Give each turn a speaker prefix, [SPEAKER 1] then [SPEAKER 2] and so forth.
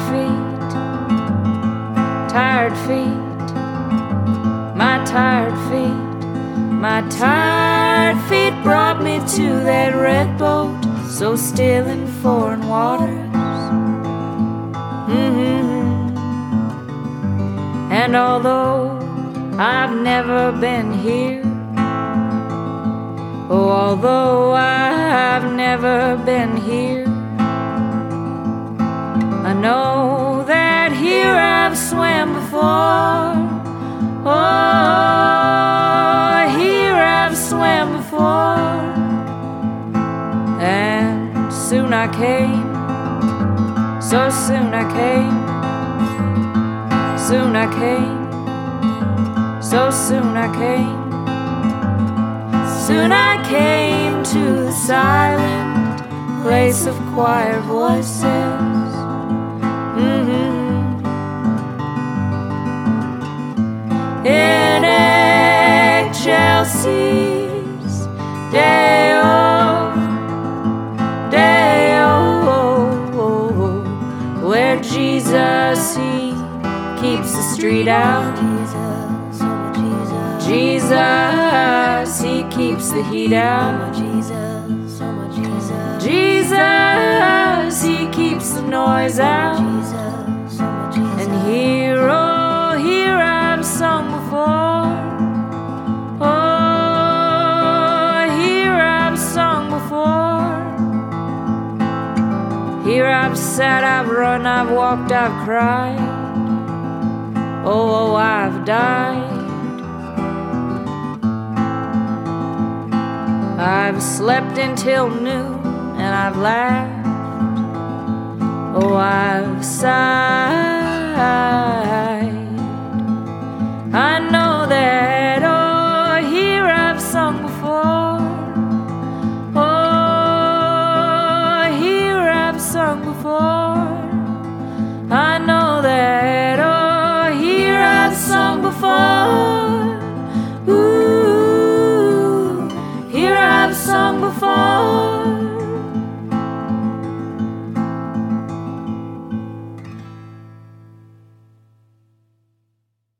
[SPEAKER 1] feet, tired feet, my tired feet, my tired feet brought me to that red boat, so still in foreign waters. And although I've never been here, oh, although I've never been here, I know that here I've swam before. Oh, here I've swam before. And soon I came, so soon I came, soon I came, so soon I came. Soon I came to the silent place of choir voices. In Chelsea's Deo, Deo, where Jesus, he keeps the street out. Jesus, he keeps the heat out. Jesus, he keeps the noise out. And here, oh, here I've sung before. Oh, here I've sung before. Here I've sat, I've run, I've walked, I've cried. Oh, I've died. I've slept until noon and I've laughed. Oh, I've sighed.